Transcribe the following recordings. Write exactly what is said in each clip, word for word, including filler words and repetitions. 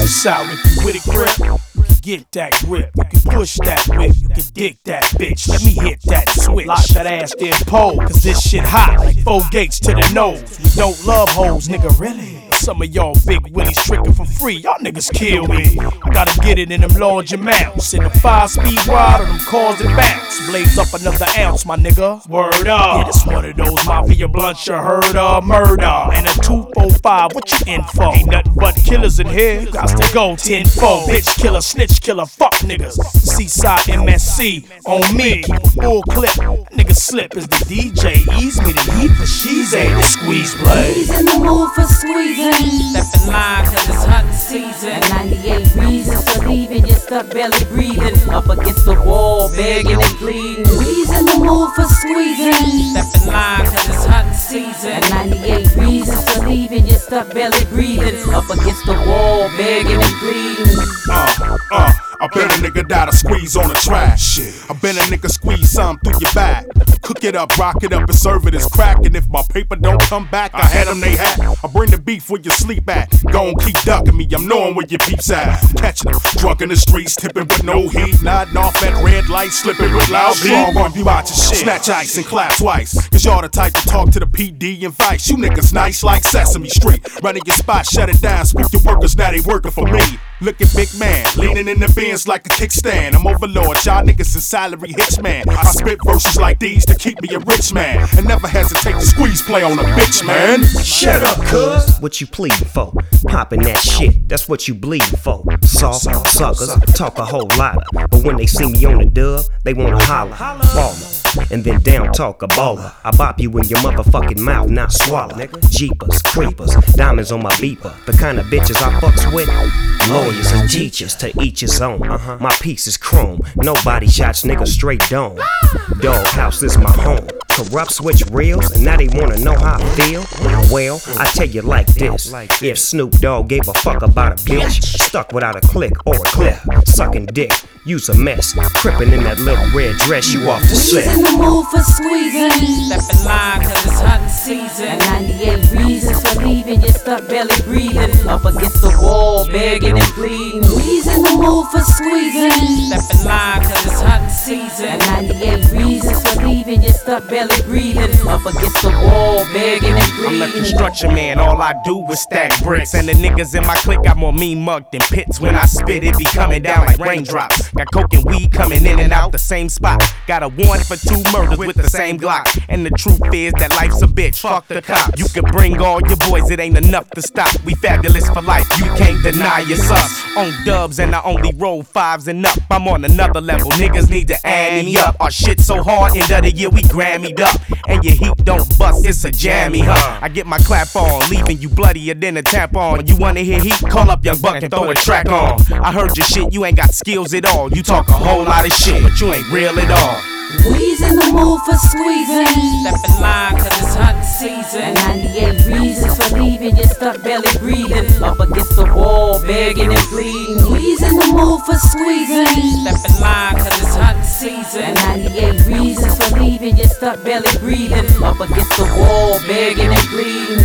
this out. If you with a grip, you can get that grip. You can push that whip, you can dick that bitch. Let me hit that switch. Lock that ass then pole, cause this shit hot like four gates to the nose. We don't love hoes, nigga, really. Some of y'all big willies tricking for free, y'all niggas kill me. I gotta get it in them large amounts. In a five-speed ride or them cars that bounce. Blaze up another ounce, my nigga. Word up. Yeah, this one of those mafia blunts you heard of. Murder. And a two four five, what you in for? Ain't nothing but killers in here. You got to go ten four. Bitch killer, snitch killer, fuck niggas. Seaside M S C on me. Keep a full clip. Nigga slip as the D J. Ease me to heat for she's a the squeeze play. He's in the mood for squeezing. Step in line cause it's hunting season. And ninety-eight reasons for leaving, you're stuck barely breathing. Up against the wall, begging and pleading. He's in the mood for squeezing. Step in line cause it's hunting season. And ninety-eight reasons for leaving, you're stuck barely breathing. Up against the wall, begging and pleading. Uh, uh, I bet a nigga die to squeeze on the trash. I bet a nigga squeeze some through your back. Cook it up, rock it up, and serve it as crack. And if my paper don't come back, I had them they hat. I bring the beef where you sleep at. Gon' keep ducking me, I'm knowing where your peeps at. Catching them drunk in the streets, tipping with no heat. Nodding off at red lights, slipping with loud beat. Strong on you watch your shit. Snatch ice and clap twice. Cause y'all the type to talk to the P D and vice. You niggas nice like Sesame Street. Running your spot, shut it down. Speak your workers, now they working for me. Looking big man, leaning in the bins like a kickstand. I'm overlord, y'all niggas is salary hitchman. I spit verses like these to keep me a rich man. And never hesitate to squeeze play on a bitch, man. Shut up, cuz. What you pleading for? Popping that shit, that's what you bleeding for. Soft suckers talk a whole lot, but when they see me on the dub, they wanna holler, baller, and then down talk a baller. I bop you in your motherfucking mouth, not swallow. Jeepers, creepers, diamonds on my beeper. The kind of bitches I fucks with, lawyers and teachers, to each his own. My piece is chrome, nobody shots niggas straight dome. Doghouse is my home. Corrupt switch reels, and now they wanna know how I feel. Well, I tell you like this: if Snoop Dogg gave a fuck about a bitch, stuck without a click or a clip, sucking dick, you's a mess. Crippin' in that little red dress, you off the set. He's in the mood for squeezing. Step in line cause it's hunting season. And ninety-eight reasons for leaving, you're stuck barely breathing. Up against the wall, begging and pleading. He's in the mood for squeezing. Step in line cause it's hunting season. And ninety-eight reasons for leaving, you're stuck barely breathing. Up against the wall, begging and pleading. I'm the construction man, all I do is stack bricks. And the niggas in my clique got more mean mug than pits. When I spit, it be coming down like raindrops. Got coke and weed coming in and out the same spot. Got a warrant for two murders with the same Glock. And the truth is that life's a bitch, fuck the cops. You can bring all your boys, it ain't enough to stop. We fabulous for life, you can't deny it's us. On dubs and I only roll fives and up. I'm on another level, niggas need to add me up. Our shit so hard, end of the year we Grammy'd up. And your heat don't bust, it's a jammy, huh? I get my clap on, leaving you bloodier than a tampon. You wanna hear heat? Call up Young Buck and throw a track on. I heard your shit, you ain't got skills at all. You talk a whole lot of shit, but you ain't real at all. We's in the mood for squeezing. Step in line cause it's hunting season. And ninety-eight reasons for leaving, you're stuck barely breathing. Up against the wall, begging and pleading. We's in the mood for squeezing. Step in line cause it's hunting season. And ninety-eight reasons for leaving, you're stuck barely breathing. Up against the wall, begging and pleading.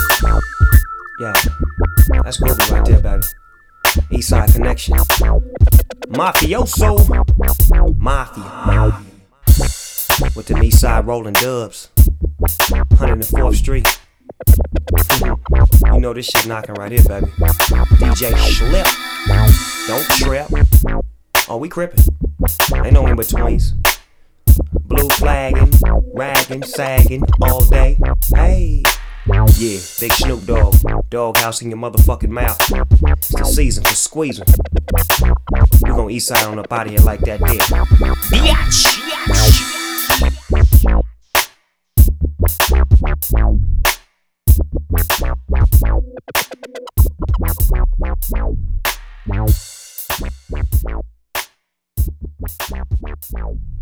Yeah, that's Groovy right there, baby. Eastside Connection. Mafioso. Mafia. With the Eastside rolling dubs. one oh fourth Street. You know this shit knocking right here, baby. D J Slip. Don't trip. Oh, we crippin'. Ain't no in-betweens. Blue flagging, ragging, sagging all day. Hey. Yeah, big Snoop Dogg. Doghouse in your motherfucking mouth. It's the season for squeezing. We gon' east side on up out of here like that there. Biatch! Biatch!